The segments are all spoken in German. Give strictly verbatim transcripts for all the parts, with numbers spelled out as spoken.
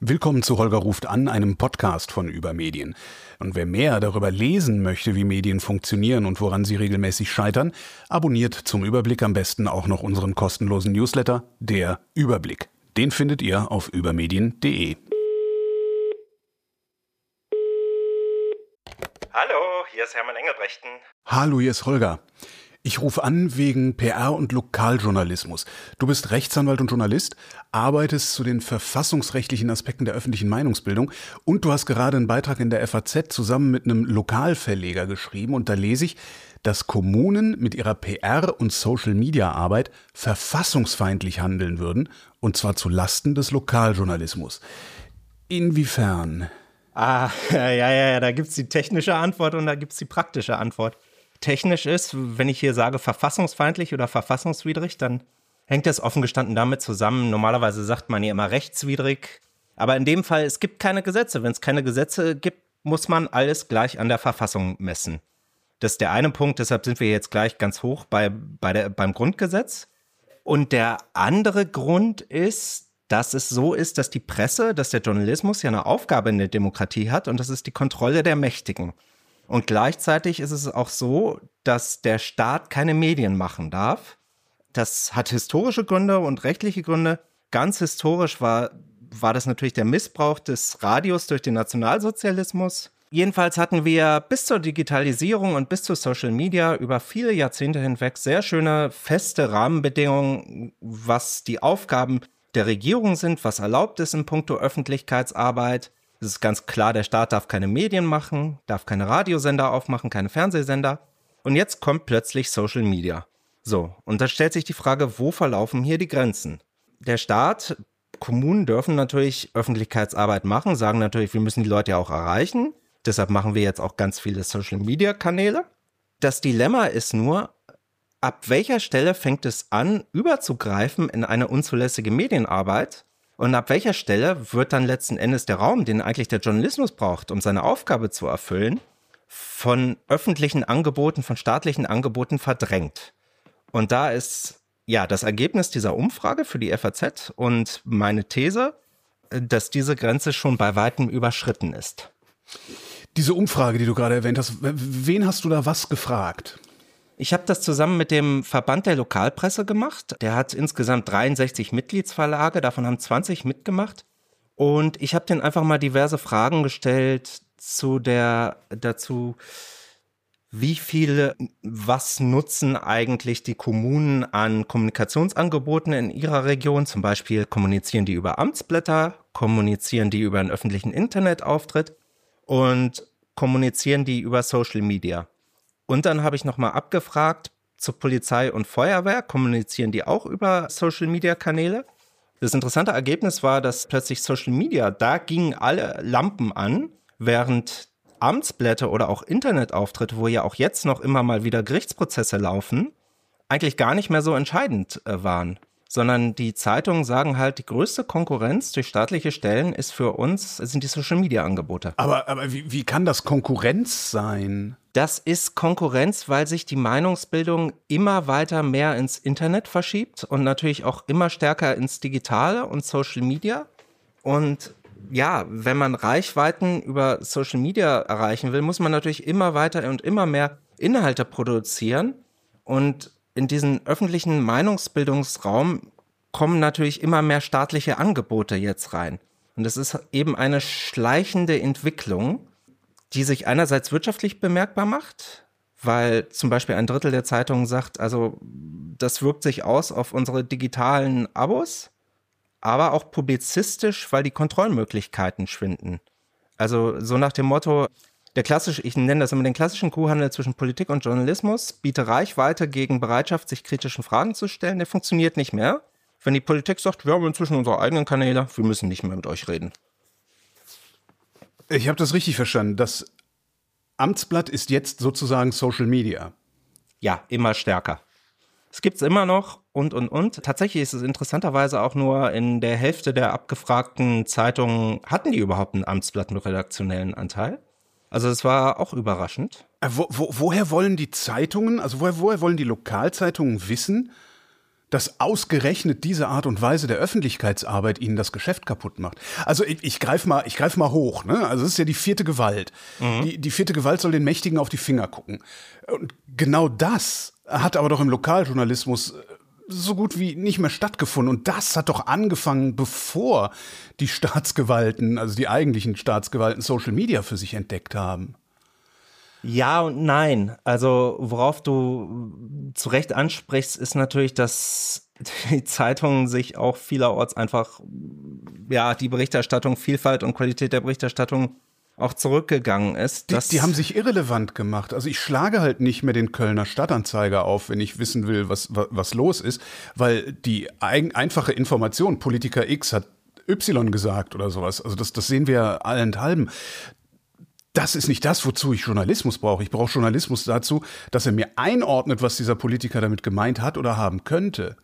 Willkommen zu Holger ruft an, einem Podcast von Übermedien. Und wer mehr darüber lesen möchte, wie Medien funktionieren und woran sie regelmäßig scheitern, abonniert zum Überblick am besten auch noch unseren kostenlosen Newsletter, der Überblick. Den findet ihr auf übermedien punkt de. Hallo, hier ist Hermann Engelbrechten. Hallo, hier ist Holger. Ich rufe an wegen P R und Lokaljournalismus. Du bist Rechtsanwalt und Journalist, arbeitest zu den verfassungsrechtlichen Aspekten der öffentlichen Meinungsbildung und du hast gerade einen Beitrag in der F A Z zusammen mit einem Lokalverleger geschrieben und da lese ich, dass Kommunen mit ihrer P R- und Social-Media-Arbeit verfassungsfeindlich handeln würden und zwar zu Lasten des Lokaljournalismus. Inwiefern? Ah, ja, ja, ja, da gibt's die technische Antwort und da gibt's die praktische Antwort. Technisch ist, wenn ich hier sage verfassungsfeindlich oder verfassungswidrig, dann hängt das offen gestanden damit zusammen. Normalerweise sagt man ja immer rechtswidrig, aber in dem Fall, es gibt keine Gesetze. Wenn es keine Gesetze gibt, muss man alles gleich an der Verfassung messen. Das ist der eine Punkt, deshalb sind wir jetzt gleich ganz hoch bei, bei der, beim Grundgesetz. Und der andere Grund ist, dass es so ist, dass die Presse, dass der Journalismus ja eine Aufgabe in der Demokratie hat und das ist die Kontrolle der Mächtigen. Und gleichzeitig ist es auch so, dass der Staat keine Medien machen darf. Das hat historische Gründe und rechtliche Gründe. Ganz historisch war, war das natürlich der Missbrauch des Radios durch den Nationalsozialismus. Jedenfalls hatten wir bis zur Digitalisierung und bis zu Social Media über viele Jahrzehnte hinweg sehr schöne, feste Rahmenbedingungen, was die Aufgaben der Regierung sind, was erlaubt ist in puncto Öffentlichkeitsarbeit. Es ist ganz klar, der Staat darf keine Medien machen, darf keine Radiosender aufmachen, keine Fernsehsender. Und jetzt kommt plötzlich Social Media. So, und da stellt sich die Frage, wo verlaufen hier die Grenzen? Der Staat, Kommunen dürfen natürlich Öffentlichkeitsarbeit machen, sagen natürlich, wir müssen die Leute ja auch erreichen. Deshalb machen wir jetzt auch ganz viele Social-Media-Kanäle. Das Dilemma ist nur, ab welcher Stelle fängt es an, überzugreifen in eine unzulässige Medienarbeit? Und ab welcher Stelle wird dann letzten Endes der Raum, den eigentlich der Journalismus braucht, um seine Aufgabe zu erfüllen, von öffentlichen Angeboten, von staatlichen Angeboten verdrängt? Und da ist ja das Ergebnis dieser Umfrage für die F A Z und meine These, dass diese Grenze schon bei weitem überschritten ist. Diese Umfrage, die du gerade erwähnt hast, wen hast du da was gefragt? Ich habe das zusammen mit dem Verband der Lokalpresse gemacht. Der hat insgesamt dreiundsechzig Mitgliedsverlage, davon haben zwanzig mitgemacht. Und ich habe denen einfach mal diverse Fragen gestellt zu der, dazu, wie viele, was nutzen eigentlich die Kommunen an Kommunikationsangeboten in ihrer Region? Zum Beispiel kommunizieren die über Amtsblätter, kommunizieren die über einen öffentlichen Internetauftritt und kommunizieren die über Social Media. Und dann habe ich nochmal abgefragt zur Polizei und Feuerwehr, kommunizieren die auch über Social-Media-Kanäle? Das interessante Ergebnis war, dass plötzlich Social Media, da gingen alle Lampen an, während Amtsblätter oder auch Internetauftritte, wo ja auch jetzt noch immer mal wieder Gerichtsprozesse laufen, eigentlich gar nicht mehr so entscheidend äh, waren. Sondern die Zeitungen sagen halt, die größte Konkurrenz durch staatliche Stellen ist für uns, sind die Social-Media-Angebote. Aber, aber wie, wie kann das Konkurrenz sein? Das ist Konkurrenz, weil sich die Meinungsbildung immer weiter mehr ins Internet verschiebt und natürlich auch immer stärker ins Digitale und Social Media. Und ja, wenn man Reichweiten über Social Media erreichen will, muss man natürlich immer weiter und immer mehr Inhalte produzieren. Und in diesen öffentlichen Meinungsbildungsraum kommen natürlich immer mehr staatliche Angebote jetzt rein. Und das ist eben eine schleichende Entwicklung, die sich einerseits wirtschaftlich bemerkbar macht, weil zum Beispiel ein Drittel der Zeitungen sagt, also das wirkt sich aus auf unsere digitalen Abos, aber auch publizistisch, weil die Kontrollmöglichkeiten schwinden. Also so nach dem Motto, der klassische, ich nenne das immer den klassischen Kuhhandel zwischen Politik und Journalismus, biete Reichweite gegen Bereitschaft, sich kritischen Fragen zu stellen, der funktioniert nicht mehr. Wenn die Politik sagt, wir haben inzwischen unsere eigenen Kanäle, wir müssen nicht mehr mit euch reden. Ich habe das richtig verstanden. Das Amtsblatt ist jetzt sozusagen Social Media. Ja, immer stärker. Es gibt es immer noch und, und, und. Tatsächlich ist es interessanterweise auch nur in der Hälfte der abgefragten Zeitungen, hatten die überhaupt ein Amtsblatt mit redaktionellen Anteil? Also es war auch überraschend. Wo, wo, woher wollen die Zeitungen, also woher, woher wollen die Lokalzeitungen wissen, dass ausgerechnet diese Art und Weise der Öffentlichkeitsarbeit ihnen das Geschäft kaputt macht. Also ich, ich greife mal, ich greif mal hoch. Ne? Also es ist ja die vierte Gewalt. Mhm. Die, die vierte Gewalt soll den Mächtigen auf die Finger gucken. Und genau das hat aber doch im Lokaljournalismus so gut wie nicht mehr stattgefunden. Und das hat doch angefangen, bevor die Staatsgewalten, also die eigentlichen Staatsgewalten, Social Media für sich entdeckt haben. Ja und nein. Also worauf du zu Recht ansprichst, ist natürlich, dass die Zeitungen sich auch vielerorts einfach, ja, die Berichterstattung, Vielfalt und Qualität der Berichterstattung auch zurückgegangen ist. Die, die haben sich irrelevant gemacht. Also ich schlage halt nicht mehr den Kölner Stadtanzeiger auf, wenn ich wissen will, was, was, was los ist, weil die ein, einfache Information, Politiker X hat Y gesagt oder sowas, also das, das sehen wir allenthalben. Das ist nicht das, wozu ich Journalismus brauche. Ich brauche Journalismus dazu, dass er mir einordnet, was dieser Politiker damit gemeint hat oder haben könnte.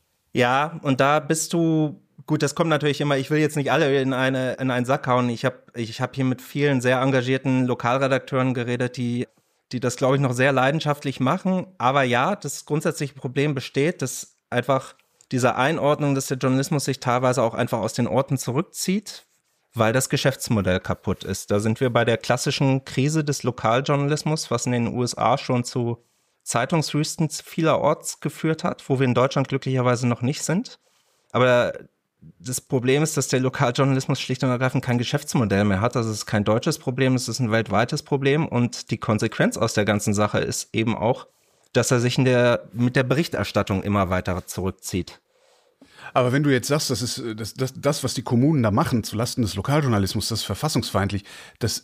Ja, und da bist du, gut, das kommt natürlich immer, ich will jetzt nicht alle in, eine, in einen Sack hauen. Ich habe ich hab hier mit vielen sehr engagierten Lokalredakteuren geredet, die, die das, glaube ich, noch sehr leidenschaftlich machen. Aber ja, das grundsätzliche Problem besteht, dass einfach diese Einordnung, dass der Journalismus sich teilweise auch einfach aus den Orten zurückzieht, weil das Geschäftsmodell kaputt ist. Da sind wir bei der klassischen Krise des Lokaljournalismus, was in den U S A schon zu Zeitungswüsten vielerorts geführt hat, wo wir in Deutschland glücklicherweise noch nicht sind. Aber das Problem ist, dass der Lokaljournalismus schlicht und ergreifend kein Geschäftsmodell mehr hat. Also es ist kein deutsches Problem, es ist ein weltweites Problem. Und die Konsequenz aus der ganzen Sache ist eben auch, dass er sich in der, mit der Berichterstattung immer weiter zurückzieht. Aber wenn du jetzt sagst, das ist das, das, das, was die Kommunen da machen zulasten des Lokaljournalismus, das ist verfassungsfeindlich, das,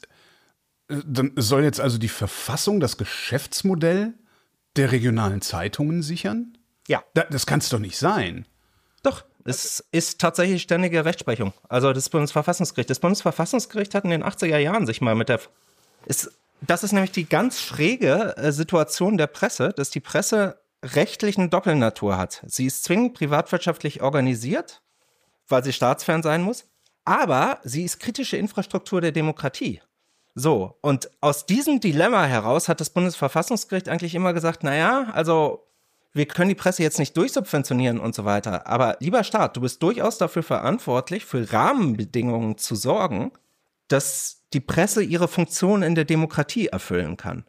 dann soll jetzt also die Verfassung das Geschäftsmodell der regionalen Zeitungen sichern? Ja. Da, das kann es doch nicht sein. Doch, es ist tatsächlich ständige Rechtsprechung. Also das Bundesverfassungsgericht. Das Bundesverfassungsgericht hat in den achtziger Jahren sich mal mit der... Ist, das ist nämlich die ganz schräge äh, Situation der Presse, dass die Presse rechtlichen Doppelnatur hat. Sie ist zwingend privatwirtschaftlich organisiert, weil sie staatsfern sein muss, aber sie ist kritische Infrastruktur der Demokratie. So, und aus diesem Dilemma heraus hat das Bundesverfassungsgericht eigentlich immer gesagt, naja, also wir können die Presse jetzt nicht durchsubventionieren und so weiter, aber lieber Staat, du bist durchaus dafür verantwortlich, für Rahmenbedingungen zu sorgen, dass die Presse ihre Funktion in der Demokratie erfüllen kann.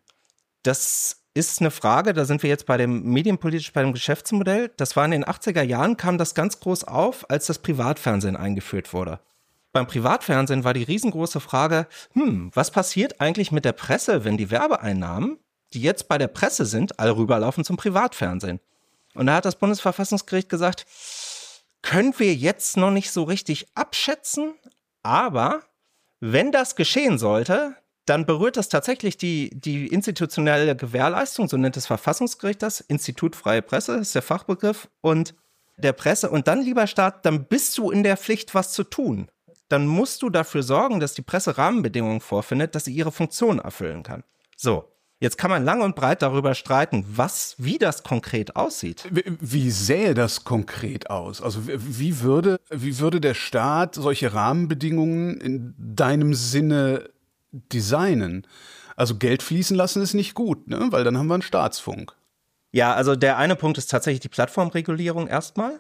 Das ist eine Frage, da sind wir jetzt bei dem medienpolitisch, bei dem Geschäftsmodell. Das war in den achtziger Jahren, kam das ganz groß auf, als das Privatfernsehen eingeführt wurde. Beim Privatfernsehen war die riesengroße Frage, hm, was passiert eigentlich mit der Presse, wenn die Werbeeinnahmen, die jetzt bei der Presse sind, alle rüberlaufen zum Privatfernsehen? Und da hat das Bundesverfassungsgericht gesagt, können wir jetzt noch nicht so richtig abschätzen, aber wenn das geschehen sollte, dann berührt das tatsächlich die, die institutionelle Gewährleistung, so nennt das Verfassungsgericht das, Institut Freie Presse, ist der Fachbegriff, und der Presse. Und dann, lieber Staat, dann bist du in der Pflicht, was zu tun. Dann musst du dafür sorgen, dass die Presse Rahmenbedingungen vorfindet, dass sie ihre Funktion erfüllen kann. So, jetzt kann man lang und breit darüber streiten, was, wie das konkret aussieht. Wie, wie sähe das konkret aus? Also wie würde, wie würde der Staat solche Rahmenbedingungen in deinem Sinne designen? Also Geld fließen lassen ist nicht gut, ne? Weil dann haben wir einen Staatsfunk. Ja, also der eine Punkt ist tatsächlich die Plattformregulierung erstmal.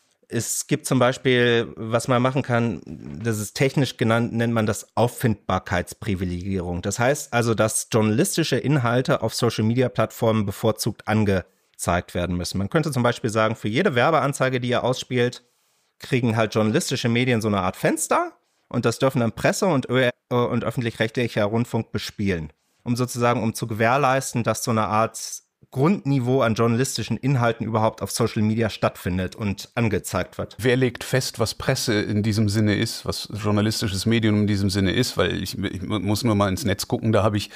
Es gibt zum Beispiel, was man machen kann, das ist technisch genannt, nennt man das Auffindbarkeitsprivilegierung. Das heißt also, dass journalistische Inhalte auf Social-Media-Plattformen bevorzugt angezeigt werden müssen. Man könnte zum Beispiel sagen, für jede Werbeanzeige, die ihr ausspielt, kriegen halt journalistische Medien so eine Art Fenster und das dürfen dann Presse und, Ö- und öffentlich-rechtlicher Rundfunk bespielen, um sozusagen, um zu gewährleisten, dass so eine Art Grundniveau an journalistischen Inhalten überhaupt auf Social Media stattfindet und angezeigt wird. Wer legt fest, was Presse in diesem Sinne ist, was journalistisches Medium in diesem Sinne ist? Weil ich, ich muss nur mal ins Netz gucken, da habe ich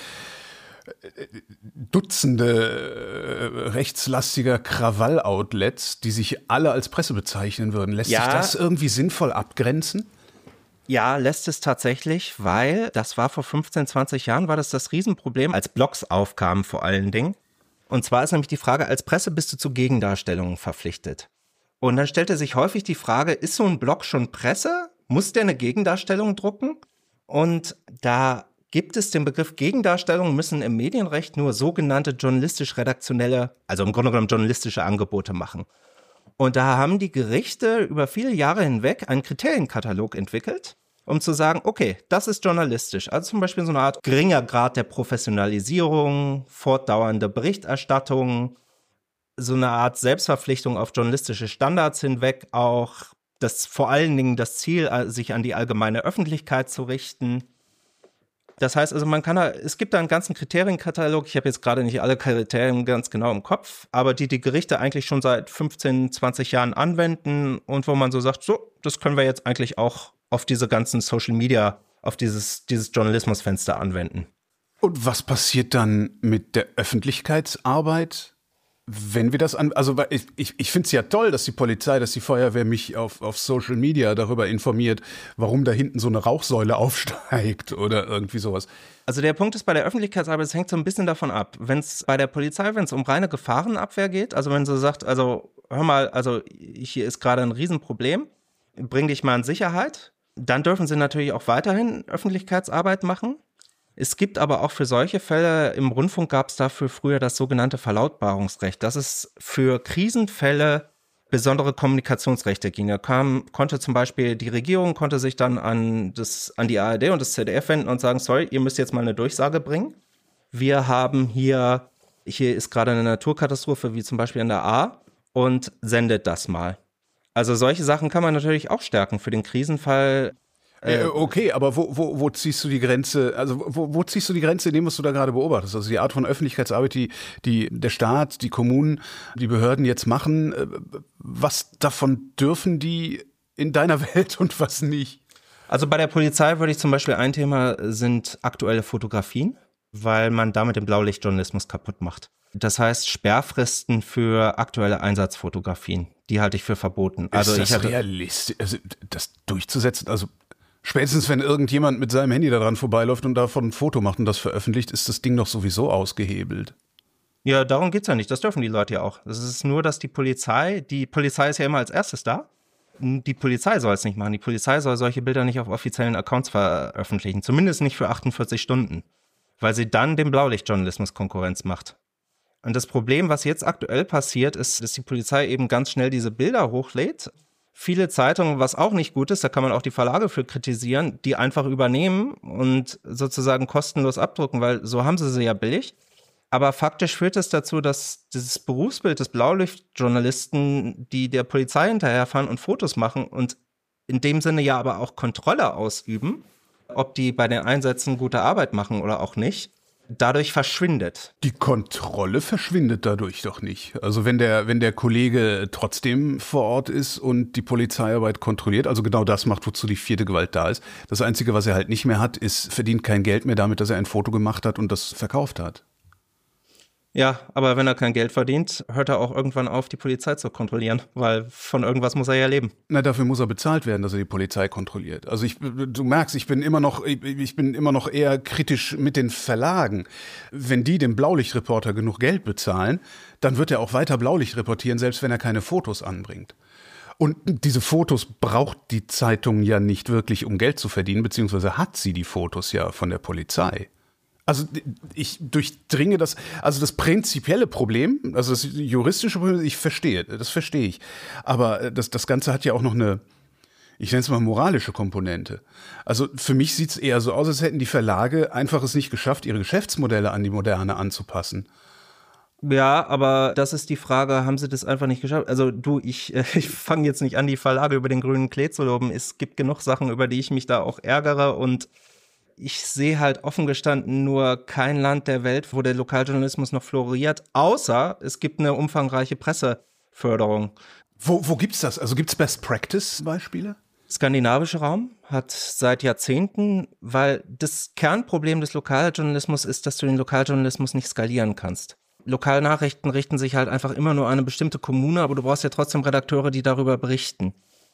Dutzende rechtslastiger Krawall-Outlets, die sich alle als Presse bezeichnen würden. Lässt ja, sich das irgendwie sinnvoll abgrenzen? Ja, lässt es tatsächlich, weil das war vor fünfzehn, zwanzig Jahren, war das das Riesenproblem, als Blogs aufkamen vor allen Dingen. Und zwar ist nämlich die Frage, als Presse bist du zu Gegendarstellungen verpflichtet. Und dann stellte sich häufig die Frage, ist so ein Blog schon Presse? Muss der eine Gegendarstellung drucken? Und da gibt es den Begriff Gegendarstellung, müssen im Medienrecht nur sogenannte journalistisch-redaktionelle, also im Grunde genommen journalistische Angebote machen. Und da haben die Gerichte über viele Jahre hinweg einen Kriterienkatalog entwickelt, um zu sagen, okay, das ist journalistisch. Also zum Beispiel so eine Art geringer Grad der Professionalisierung, fortdauernde Berichterstattung, so eine Art Selbstverpflichtung auf journalistische Standards hinweg, auch das vor allen Dingen das Ziel, sich an die allgemeine Öffentlichkeit zu richten. Das heißt also, man kann da, es gibt da einen ganzen Kriterienkatalog, ich habe jetzt gerade nicht alle Kriterien ganz genau im Kopf, aber die die Gerichte eigentlich schon seit fünfzehn, zwanzig Jahren anwenden und wo man so sagt, so, das können wir jetzt eigentlich auch auf diese ganzen Social Media, auf dieses, dieses Journalismusfenster anwenden. Und was passiert dann mit der Öffentlichkeitsarbeit? Wenn wir das an, also ich, ich, ich finde es ja toll, dass die Polizei, dass die Feuerwehr mich auf, auf Social Media darüber informiert, warum da hinten so eine Rauchsäule aufsteigt oder irgendwie sowas. Also der Punkt ist bei der Öffentlichkeitsarbeit, es hängt so ein bisschen davon ab. Wenn es bei der Polizei, wenn es um reine Gefahrenabwehr geht, also wenn sie sagt, also hör mal, also hier ist gerade ein Riesenproblem, bring dich mal in Sicherheit, dann dürfen sie natürlich auch weiterhin Öffentlichkeitsarbeit machen. Es gibt aber auch für solche Fälle, im Rundfunk gab es dafür früher das sogenannte Verlautbarungsrecht. Das ist für Krisenfälle besondere Kommunikationsrechte ging. Da kam, konnte zum Beispiel, die Regierung konnte sich dann an, das, an die A R D und das Z D F wenden und sagen, sorry, ihr müsst jetzt mal eine Durchsage bringen. Wir haben hier, hier ist gerade eine Naturkatastrophe, wie zum Beispiel an der A, und sendet das mal. Also solche Sachen kann man natürlich auch stärken für den Krisenfall. Äh, okay, aber wo, wo, wo ziehst du die Grenze, also wo, wo ziehst du die Grenze in dem, was du da gerade beobachtest? Also die Art von Öffentlichkeitsarbeit, die, die der Staat, die Kommunen, die Behörden jetzt machen, was davon dürfen die in deiner Welt und was nicht? Also bei der Polizei würde ich zum Beispiel, ein Thema sind aktuelle Fotografien, weil man damit den Blaulichtjournalismus kaputt macht. Das heißt Sperrfristen für aktuelle Einsatzfotografien, die halte ich für verboten. Ist also das ich hatte, realistisch, also das durchzusetzen? Also spätestens, wenn irgendjemand mit seinem Handy daran vorbeiläuft und davon ein Foto macht und das veröffentlicht, ist das Ding doch sowieso ausgehebelt. Ja, darum geht's ja nicht. Das dürfen die Leute ja auch. Es ist nur, dass die Polizei, die Polizei ist ja immer als erstes da. Die Polizei soll es nicht machen. Die Polizei soll solche Bilder nicht auf offiziellen Accounts veröffentlichen. Zumindest nicht für achtundvierzig Stunden. Weil sie dann dem Blaulichtjournalismus Konkurrenz macht. Und das Problem, was jetzt aktuell passiert, ist, dass die Polizei eben ganz schnell diese Bilder hochlädt. Viele Zeitungen, was auch nicht gut ist, da kann man auch die Verlage für kritisieren, die einfach übernehmen und sozusagen kostenlos abdrucken, weil so haben sie sie ja billig. Aber faktisch führt es dazu, dass dieses Berufsbild des Blaulichtjournalisten, die der Polizei hinterherfahren und Fotos machen und in dem Sinne ja aber auch Kontrolle ausüben, ob die bei den Einsätzen gute Arbeit machen oder auch nicht, dadurch verschwindet. Die Kontrolle verschwindet dadurch doch nicht. Also wenn der, wenn der Kollege trotzdem vor Ort ist und die Polizeiarbeit kontrolliert, also genau das macht, wozu die vierte Gewalt da ist. Das Einzige, was er halt nicht mehr hat, ist, verdient kein Geld mehr damit, dass er ein Foto gemacht hat und das verkauft hat. Ja, aber wenn er kein Geld verdient, hört er auch irgendwann auf, die Polizei zu kontrollieren, weil von irgendwas muss er ja leben. Na, dafür muss er bezahlt werden, dass er die Polizei kontrolliert. Also ich, du merkst, ich bin immer noch, ich bin immer noch eher kritisch mit den Verlagen. Wenn die dem Blaulichtreporter genug Geld bezahlen, dann wird er auch weiter Blaulicht reportieren, selbst wenn er keine Fotos anbringt. Und diese Fotos braucht die Zeitung ja nicht wirklich, um Geld zu verdienen, beziehungsweise hat sie die Fotos ja von der Polizei. Also ich durchdringe das, also das prinzipielle Problem, also das juristische Problem, ich verstehe, das verstehe ich. Aber das, das Ganze hat ja auch noch eine, ich nenne es mal moralische Komponente. Also für mich sieht es eher so aus, als hätten die Verlage einfach es nicht geschafft, ihre Geschäftsmodelle an die Moderne anzupassen. Ja, aber das ist die Frage, haben sie das einfach nicht geschafft? Also du, ich, ich fange jetzt nicht an, die Verlage über den grünen Klee zu loben. Es gibt genug Sachen, über die ich mich da auch ärgere und ich sehe halt offen gestanden nur kein Land der Welt, wo der Lokaljournalismus noch floriert, außer es gibt eine umfangreiche Presseförderung. Wo, wo gibt's das? Also gibt's Best-Practice-Beispiele? Skandinavischer Raum hat seit Jahrzehnten, weil das Kernproblem des Lokaljournalismus ist, dass du den Lokaljournalismus nicht skalieren kannst. Lokalnachrichten richten sich halt einfach immer nur an eine bestimmte Kommune, aber du brauchst ja trotzdem Redakteure, die darüber berichten.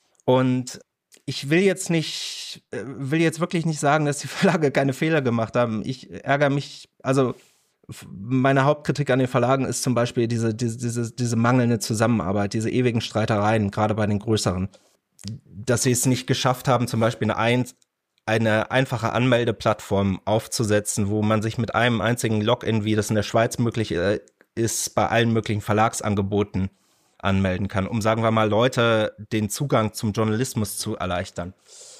Und ich will jetzt nicht, will jetzt wirklich nicht sagen, dass die Verlage keine Fehler gemacht haben. Ich ärgere mich, also meine Hauptkritik an den Verlagen ist zum Beispiel diese, diese, diese, diese mangelnde Zusammenarbeit, diese ewigen Streitereien, gerade bei den größeren. Dass sie es nicht geschafft haben, zum Beispiel eine, eine einfache Anmeldeplattform aufzusetzen, wo man sich mit einem einzigen Login, wie das in der Schweiz möglich ist, bei allen möglichen Verlagsangeboten anmelden kann, um, sagen wir mal, Leute den Zugang zum Journalismus zu erleichtern.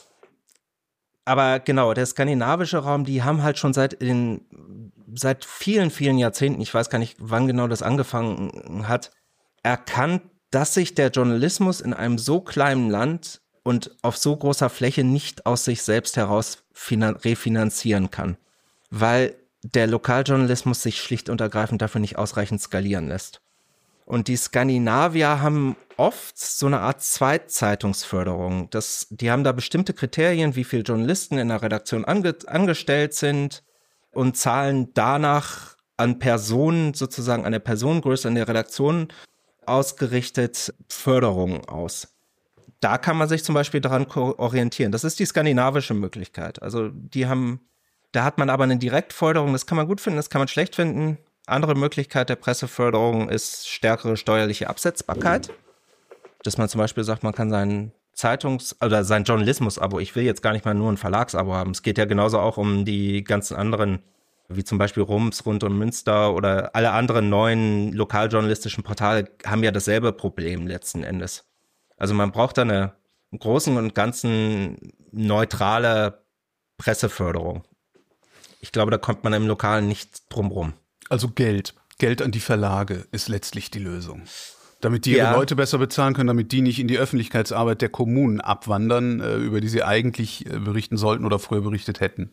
Aber genau, der skandinavische Raum, die haben halt schon seit in, seit vielen, vielen Jahrzehnten, ich weiß gar nicht, wann genau das angefangen hat, erkannt, dass sich der Journalismus in einem so kleinen Land und auf so großer Fläche nicht aus sich selbst heraus finan- refinanzieren kann, weil der Lokaljournalismus sich schlicht und ergreifend dafür nicht ausreichend skalieren lässt. Und die Skandinavier haben oft so eine Art Zweitzeitungsförderung. Das, die haben da bestimmte Kriterien, wie viele Journalisten in der Redaktion ange, angestellt sind und zahlen danach an Personen, sozusagen an der Personengröße in der Redaktion ausgerichtet Förderungen aus. Da kann man sich zum Beispiel daran orientieren. Das ist die skandinavische Möglichkeit. Also die haben, da hat man aber eine Direktförderung, das kann man gut finden, das kann man schlecht finden. Andere Möglichkeit der Presseförderung ist stärkere steuerliche Absetzbarkeit. Dass man zum Beispiel sagt, man kann sein Zeitungs- oder sein Journalismus-Abo, ich will jetzt gar nicht mal nur ein Verlagsabo haben. Es geht ja genauso auch um die ganzen anderen, wie zum Beispiel Rums, Rund um Münster oder alle anderen neuen lokaljournalistischen Portale haben ja dasselbe Problem letzten Endes. Also man braucht da eine im Großen und Ganzen neutrale Presseförderung. Ich glaube, da kommt man im Lokalen nicht drum rum. Also Geld. Geld an die Verlage ist letztlich die Lösung. Damit die ihre Ja. Leute besser bezahlen können, damit die nicht in die Öffentlichkeitsarbeit der Kommunen abwandern, äh, über die sie eigentlich äh, berichten sollten oder früher berichtet hätten.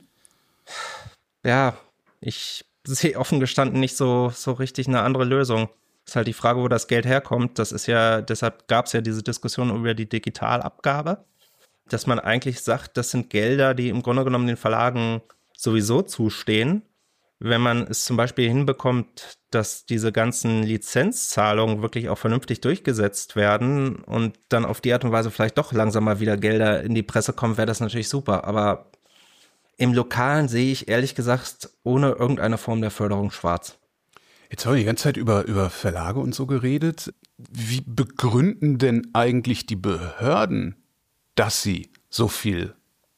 Ja, ich sehe offen gestanden nicht so, so richtig eine andere Lösung. Ist halt die Frage, wo das Geld herkommt. Das ist ja, deshalb gab es ja diese Diskussion über die Digitalabgabe, dass man eigentlich sagt, das sind Gelder, die im Grunde genommen den Verlagen sowieso zustehen. Wenn man es zum Beispiel hinbekommt, dass diese ganzen Lizenzzahlungen wirklich auch vernünftig durchgesetzt werden und dann auf die Art und Weise vielleicht doch langsam mal wieder Gelder in die Presse kommen, wäre das natürlich super. Aber im Lokalen sehe ich ehrlich gesagt ohne irgendeine Form der Förderung schwarz. Jetzt haben wir die ganze Zeit über, über Verlage und so geredet. Wie begründen denn eigentlich die Behörden, dass sie so viel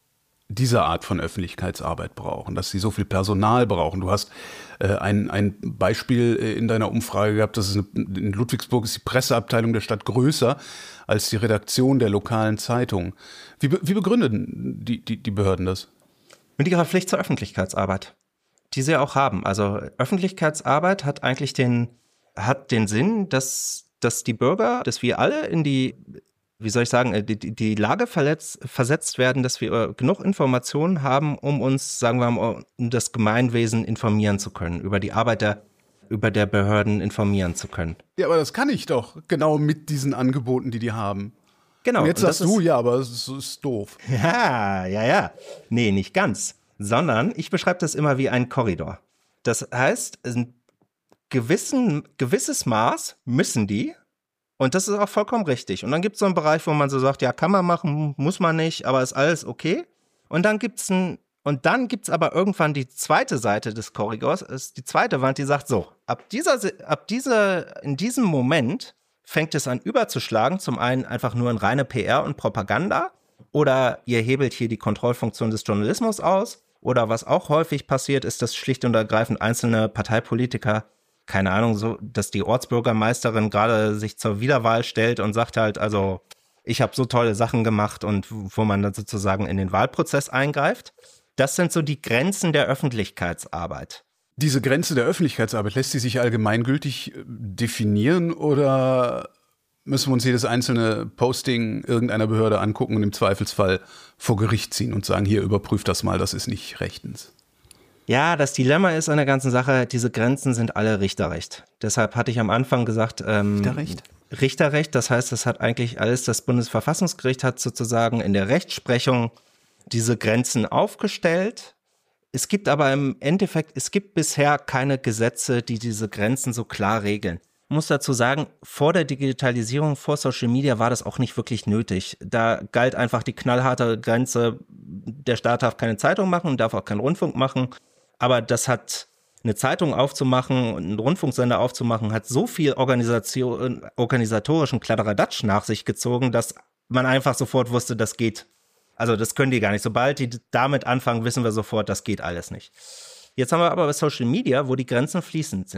diese Art von Öffentlichkeitsarbeit brauchen, dass sie so viel Personal brauchen? Du hast äh, ein, ein Beispiel in deiner Umfrage gehabt, dass es eine, in Ludwigsburg ist die Presseabteilung der Stadt größer als die Redaktion der lokalen Zeitung. Wie, be- wie begründen die, die, die Behörden das? Mit ihrer Pflicht zur Öffentlichkeitsarbeit, die sie auch haben. Also Öffentlichkeitsarbeit hat eigentlich den, hat den Sinn, dass, dass die Bürger, dass wir alle in die, wie soll ich sagen, die, die Lage verletzt, versetzt werden, dass wir genug Informationen haben, um uns, sagen wir mal, um das Gemeinwesen informieren zu können, über die Arbeit der, über der Behörden informieren zu können. Ja, aber das kann ich doch, genau mit diesen Angeboten, die die haben. Genau. Und jetzt und das sagst du, ist, ja, aber es ist, ist doof. Ja, ja, ja. Nee, nicht ganz. Sondern ich beschreibe das immer wie ein Korridor. Das heißt, ein gewissen, gewisses Maß müssen die. Und das ist auch vollkommen richtig. Und dann gibt es so einen Bereich, wo man so sagt, ja, kann man machen, muss man nicht, aber ist alles okay. Und dann gibt's ein, und dann gibt's aber irgendwann die zweite Seite des Korridors, ist die zweite Wand, die sagt so, ab dieser, ab dieser, in diesem Moment fängt es an überzuschlagen, zum einen einfach nur in reine P R und Propaganda, oder ihr hebelt hier die Kontrollfunktion des Journalismus aus, oder was auch häufig passiert, ist, dass schlicht und ergreifend einzelne Parteipolitiker, keine Ahnung, so, dass die Ortsbürgermeisterin gerade sich zur Wiederwahl stellt und sagt halt, also ich habe so tolle Sachen gemacht, und wo man dann sozusagen in den Wahlprozess eingreift. Das sind so die Grenzen der Öffentlichkeitsarbeit. Diese Grenze der Öffentlichkeitsarbeit, lässt sie sich allgemeingültig definieren oder müssen wir uns jedes einzelne Posting irgendeiner Behörde angucken und im Zweifelsfall vor Gericht ziehen und sagen, hier, überprüft das mal, das ist nicht rechtens? Ja, das Dilemma ist an der ganzen Sache, diese Grenzen sind alle Richterrecht. Deshalb hatte ich am Anfang gesagt, ähm, Richterrecht? Richterrecht, das heißt, das hat eigentlich alles, das Bundesverfassungsgericht hat sozusagen in der Rechtsprechung diese Grenzen aufgestellt. Es gibt aber im Endeffekt, es gibt bisher keine Gesetze, die diese Grenzen so klar regeln. Ich muss dazu sagen, vor der Digitalisierung, vor Social Media war das auch nicht wirklich nötig. Da galt einfach die knallharte Grenze, der Staat darf keine Zeitung machen und darf auch keinen Rundfunk machen. Aber das hat, eine Zeitung aufzumachen und einen Rundfunksender aufzumachen, hat so viel Organisation, organisatorischen Kladderadatsch nach sich gezogen, dass man einfach sofort wusste, das geht. Also das können die gar nicht. Sobald die damit anfangen, wissen wir sofort, das geht alles nicht. Jetzt haben wir aber Social Media, wo die Grenzen fließend sind.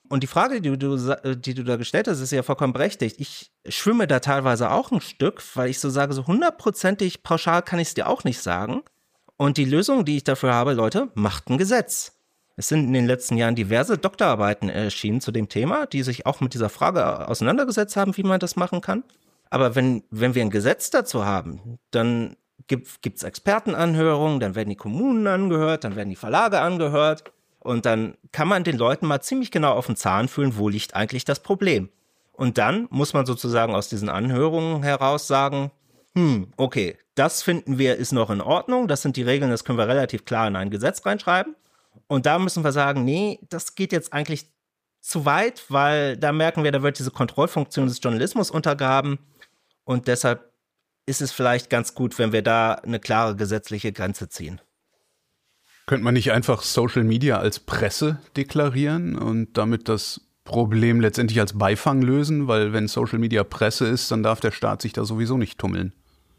Und die Frage, die du, die du da gestellt hast, ist ja vollkommen berechtigt. Ich schwimme da teilweise auch ein Stück, weil ich so sage, so hundertprozentig pauschal kann ich es dir auch nicht sagen. Und die Lösung, die ich dafür habe, Leute, macht ein Gesetz. Es sind in den letzten Jahren diverse Doktorarbeiten erschienen zu dem Thema, die sich auch mit dieser Frage auseinandergesetzt haben, wie man das machen kann. Aber wenn, wenn wir ein Gesetz dazu haben, dann gibt es Expertenanhörungen, dann werden die Kommunen angehört, dann werden die Verlage angehört. Und dann kann man den Leuten mal ziemlich genau auf den Zahn fühlen, wo liegt eigentlich das Problem. Und dann muss man sozusagen aus diesen Anhörungen heraus sagen, hm, okay, das finden wir ist noch in Ordnung, das sind die Regeln, das können wir relativ klar in ein Gesetz reinschreiben. Und da müssen wir sagen, nee, das geht jetzt eigentlich zu weit, weil da merken wir, da wird diese Kontrollfunktion des Journalismus untergraben. Und deshalb ist es vielleicht ganz gut, wenn wir da eine klare gesetzliche Grenze ziehen. Könnte man nicht einfach Social Media als Presse deklarieren und damit das Problem letztendlich als Beifang lösen? Weil wenn Social Media Presse ist, dann darf der Staat sich da sowieso nicht tummeln.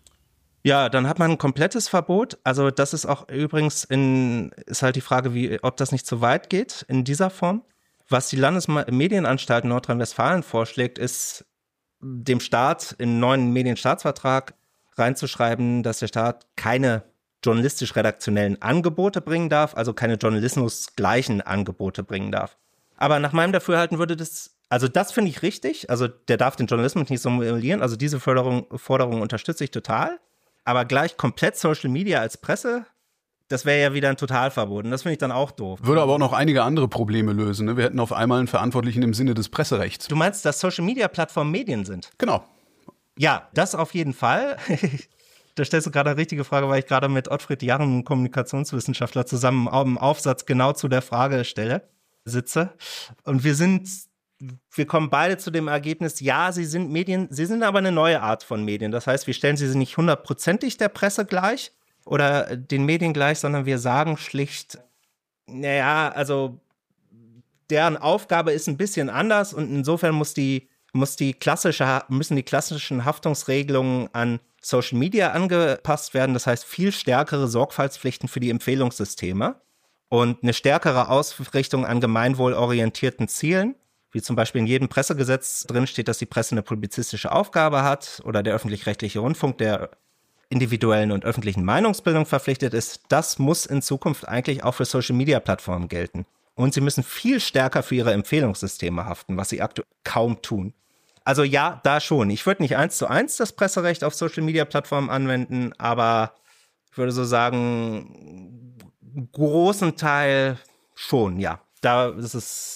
Ja, dann hat man ein komplettes Verbot. Also das ist auch übrigens, in, ist halt die Frage, wie, ob das nicht zu weit geht in dieser Form. Was die Landesmedienanstalt Nordrhein-Westfalen vorschlägt, ist dem Staat im neuen Medienstaatsvertrag reinzuschreiben, dass der Staat keine journalistisch-redaktionellen Angebote bringen darf, also keine journalismusgleichen Angebote bringen darf. Aber nach meinem Dafürhalten würde das, also das finde ich richtig, also der darf den Journalismus nicht simulieren, also diese Förderung, Forderung unterstütze ich total, aber gleich komplett Social Media als Presse, das wäre ja wieder ein Totalverbot und das finde ich dann auch doof. Würde aber auch noch einige andere Probleme lösen, ne? Wir hätten auf einmal einen Verantwortlichen im Sinne des Presserechts. Du meinst, dass Social Media Plattformen Medien sind? Genau. Ja, das auf jeden Fall. Da stellst du gerade eine richtige Frage, weil ich gerade mit Ottfried Jarren, einem Kommunikationswissenschaftler, zusammen einen Aufsatz genau zu der Frage stelle, sitze. Und wir sind, wir kommen beide zu dem Ergebnis, ja, sie sind Medien, sie sind aber eine neue Art von Medien. Das heißt, wir stellen sie nicht hundertprozentig der Presse gleich oder den Medien gleich, sondern wir sagen schlicht, naja, also deren Aufgabe ist ein bisschen anders und insofern muss die, muss die klassische, müssen die klassischen Haftungsregelungen an Social Media angepasst werden, das heißt viel stärkere Sorgfaltspflichten für die Empfehlungssysteme und eine stärkere Ausrichtung an gemeinwohlorientierten Zielen, wie zum Beispiel in jedem Pressegesetz drin steht, dass die Presse eine publizistische Aufgabe hat oder der öffentlich-rechtliche Rundfunk der individuellen und öffentlichen Meinungsbildung verpflichtet ist. Das muss in Zukunft eigentlich auch für Social-Media-Plattformen gelten. Und sie müssen viel stärker für ihre Empfehlungssysteme haften, was sie aktuell kaum tun. Also ja, da schon. Ich würde nicht eins zu eins das Presserecht auf Social-Media-Plattformen anwenden, aber ich würde so sagen, einen großen Teil schon, ja. Da ist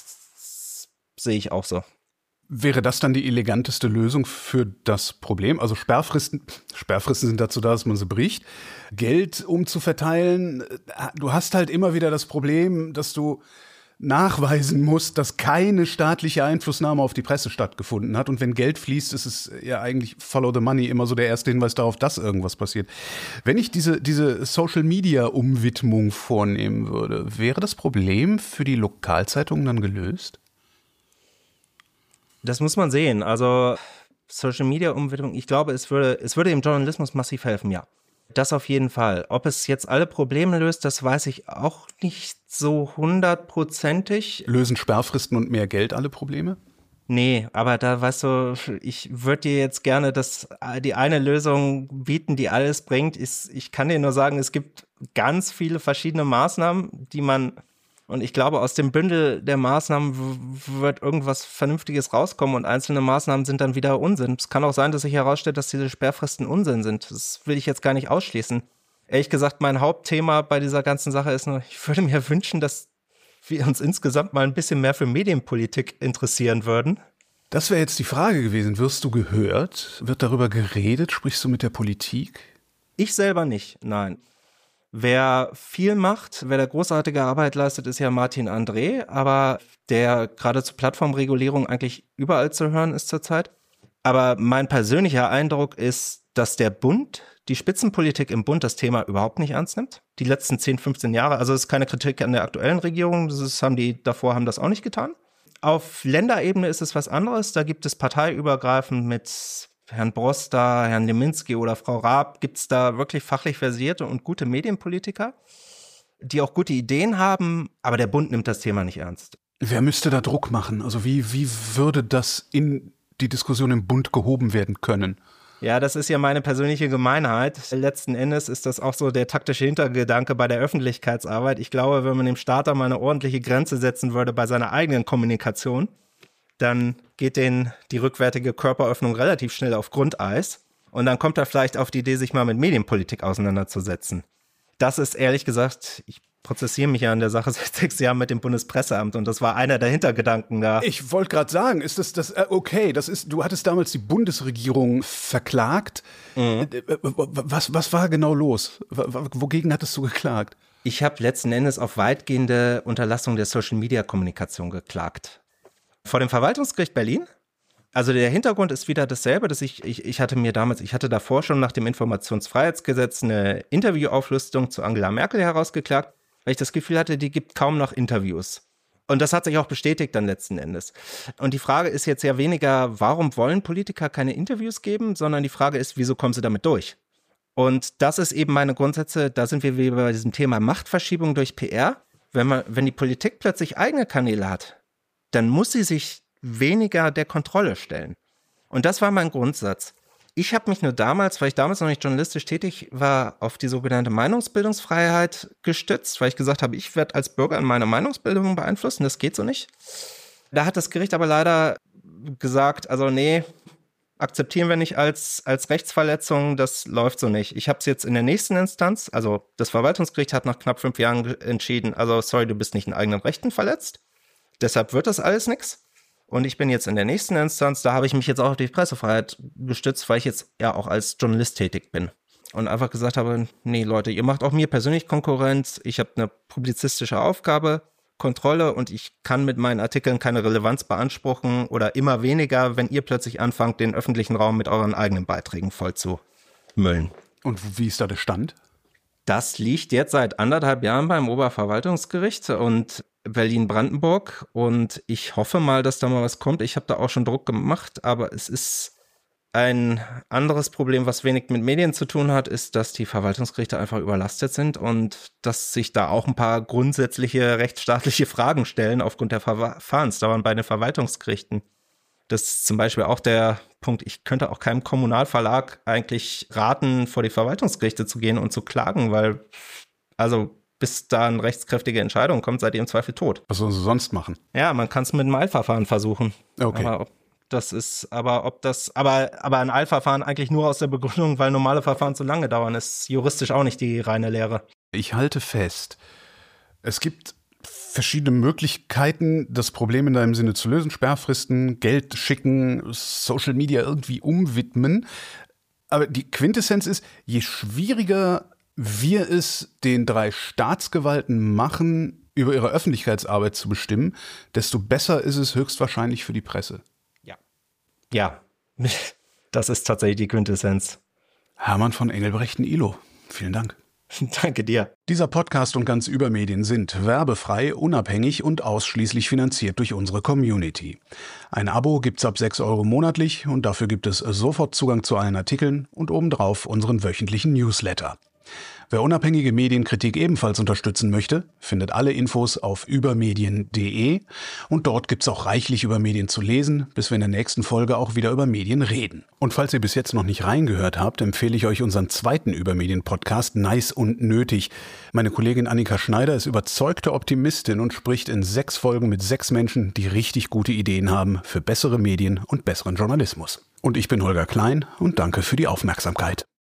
es, sehe ich auch so. Wäre das dann die eleganteste Lösung für das Problem? Also Sperrfristen, Sperrfristen sind dazu da, dass man sie bricht. Geld umzuverteilen, du hast halt immer wieder das Problem, dass du nachweisen muss, dass keine staatliche Einflussnahme auf die Presse stattgefunden hat. Und wenn Geld fließt, ist es ja eigentlich Follow the Money immer so der erste Hinweis darauf, dass irgendwas passiert. Wenn ich diese, diese Social-Media-Umwidmung vornehmen würde, wäre das Problem für die Lokalzeitungen dann gelöst? Das muss man sehen. Also Social-Media-Umwidmung, ich glaube, es würde, es würde dem Journalismus massiv helfen, ja. Das auf jeden Fall. Ob es jetzt alle Probleme löst, das weiß ich auch nicht so hundertprozentig. Lösen Sperrfristen und mehr Geld alle Probleme? Nee, aber da, weißt du, ich würde dir jetzt gerne das, die eine Lösung bieten, die alles bringt. Ich, ich kann dir nur sagen, es gibt ganz viele verschiedene Maßnahmen, die man, und ich glaube, aus dem Bündel der Maßnahmen w- wird irgendwas Vernünftiges rauskommen und einzelne Maßnahmen sind dann wieder Unsinn. Es kann auch sein, dass sich herausstellt, dass diese Sperrfristen Unsinn sind. Das will ich jetzt gar nicht ausschließen. Ehrlich gesagt, mein Hauptthema bei dieser ganzen Sache ist nur, ich würde mir wünschen, dass wir uns insgesamt mal ein bisschen mehr für Medienpolitik interessieren würden. Das wäre jetzt die Frage gewesen. Wirst du gehört? Wird darüber geredet? Sprichst du mit der Politik? Ich selber nicht, nein. Wer viel macht, wer da großartige Arbeit leistet, ist ja Martin André, aber der gerade zur Plattformregulierung eigentlich überall zu hören ist zurzeit. Aber mein persönlicher Eindruck ist, dass der Bund, die Spitzenpolitik im Bund das Thema überhaupt nicht ernst nimmt. Die letzten zehn, fünfzehn Jahre, also es ist keine Kritik an der aktuellen Regierung, das ist, haben die davor haben das auch nicht getan. Auf Länderebene ist es was anderes, da gibt es parteiübergreifend mit Herrn Broster, Herrn Leminski oder Frau Raab, gibt es da wirklich fachlich versierte und gute Medienpolitiker, die auch gute Ideen haben, aber der Bund nimmt das Thema nicht ernst. Wer müsste da Druck machen? Also wie, wie würde das in die Diskussion im Bund gehoben werden können? Ja, das ist ja meine persönliche Gemeinheit. Letzten Endes ist das auch so der taktische Hintergedanke bei der Öffentlichkeitsarbeit. Ich glaube, wenn man dem Staat da mal eine ordentliche Grenze setzen würde bei seiner eigenen Kommunikation, dann geht denen die rückwärtige Körperöffnung relativ schnell auf Grundeis. Und dann kommt er vielleicht auf die Idee, sich mal mit Medienpolitik auseinanderzusetzen. Das ist ehrlich gesagt, ich prozessiere mich ja an der Sache seit sechs Jahren mit dem Bundespresseamt und das war einer der Hintergedanken da. Ich wollte gerade sagen, ist das, das äh, okay, das ist, du hattest damals die Bundesregierung verklagt. Mhm. Was, was war genau los? Wogegen hattest du geklagt? Ich habe letzten Endes auf weitgehende Unterlassung der Social-Media-Kommunikation geklagt. Vor dem Verwaltungsgericht Berlin. Also der Hintergrund ist wieder dasselbe, dass ich, ich, ich hatte mir damals, ich hatte davor schon nach dem Informationsfreiheitsgesetz eine Interviewauflistung zu Angela Merkel herausgeklagt, weil ich das Gefühl hatte, die gibt kaum noch Interviews. Und das hat sich auch bestätigt dann letzten Endes. Und die Frage ist jetzt ja weniger, warum wollen Politiker keine Interviews geben, sondern die Frage ist, wieso kommen sie damit durch? Und das ist eben meine Grundsätze, da sind wir wieder bei diesem Thema Machtverschiebung durch P R. Wenn man, wenn die Politik plötzlich eigene Kanäle hat, dann muss sie sich weniger der Kontrolle stellen. Und das war mein Grundsatz. Ich habe mich nur damals, weil ich damals noch nicht journalistisch tätig war, auf die sogenannte Meinungsbildungsfreiheit gestützt, weil ich gesagt habe, ich werde als Bürger in meiner Meinungsbildung beeinflussen, das geht so nicht. Da hat das Gericht aber leider gesagt, also nee, akzeptieren wir nicht als, als Rechtsverletzung, das läuft so nicht. Ich habe es jetzt in der nächsten Instanz, also das Verwaltungsgericht hat nach knapp fünf Jahren entschieden, also sorry, du bist nicht in eigenen Rechten verletzt, deshalb wird das alles nichts. Und ich bin jetzt in der nächsten Instanz, da habe ich mich jetzt auch auf die Pressefreiheit gestützt, weil ich jetzt ja auch als Journalist tätig bin. Und einfach gesagt habe, nee Leute, ihr macht auch mir persönlich Konkurrenz, ich habe eine publizistische Aufgabe, Kontrolle und ich kann mit meinen Artikeln keine Relevanz beanspruchen oder immer weniger, wenn ihr plötzlich anfangt, den öffentlichen Raum mit euren eigenen Beiträgen voll zu müllen. Und wie ist da der Stand? Das liegt jetzt seit anderthalb Jahren beim Oberverwaltungsgericht und Berlin-Brandenburg und ich hoffe mal, dass da mal was kommt. Ich habe da auch schon Druck gemacht, aber es ist ein anderes Problem, was wenig mit Medien zu tun hat, ist, dass die Verwaltungsgerichte einfach überlastet sind und dass sich da auch ein paar grundsätzliche rechtsstaatliche Fragen stellen aufgrund der Verfahrensdauern bei den Verwaltungsgerichten. Das ist zum Beispiel auch der Punkt, ich könnte auch keinem Kommunalverlag eigentlich raten, vor die Verwaltungsgerichte zu gehen und zu klagen, weil, also bis da eine rechtskräftige Entscheidung kommt, seid ihr im Zweifel tot. Was sollen sie sonst machen? Ja, man kann es mit einem Eilverfahren versuchen. Okay. Aber ob das ist, aber ob das, aber, aber ein Eilverfahren eigentlich nur aus der Begründung, weil normale Verfahren zu lange dauern, ist juristisch auch nicht die reine Lehre. Ich halte fest, es gibt verschiedene Möglichkeiten, das Problem in deinem Sinne zu lösen. Sperrfristen, Geld schicken, Social Media irgendwie umwidmen. Aber die Quintessenz ist, je schwieriger wir es den drei Staatsgewalten machen, über ihre Öffentlichkeitsarbeit zu bestimmen, desto besser ist es höchstwahrscheinlich für die Presse. Ja. Ja, das ist tatsächlich die Quintessenz. Hermann von Engelbrechten-I L O, vielen Dank. Danke dir. Dieser Podcast und ganz Übermedien sind werbefrei, unabhängig und ausschließlich finanziert durch unsere Community. Ein Abo gibt's ab sechs Euro monatlich und dafür gibt es sofort Zugang zu allen Artikeln und obendrauf unseren wöchentlichen Newsletter. Wer unabhängige Medienkritik ebenfalls unterstützen möchte, findet alle Infos auf übermedien punkt de und dort gibt's auch reichlich über Medien zu lesen, bis wir in der nächsten Folge auch wieder über Medien reden. Und falls ihr bis jetzt noch nicht reingehört habt, empfehle ich euch unseren zweiten Übermedien-Podcast Nice und Nötig. Meine Kollegin Annika Schneider ist überzeugte Optimistin und spricht in sechs Folgen mit sechs Menschen, die richtig gute Ideen haben für bessere Medien und besseren Journalismus. Und ich bin Holger Klein und danke für die Aufmerksamkeit.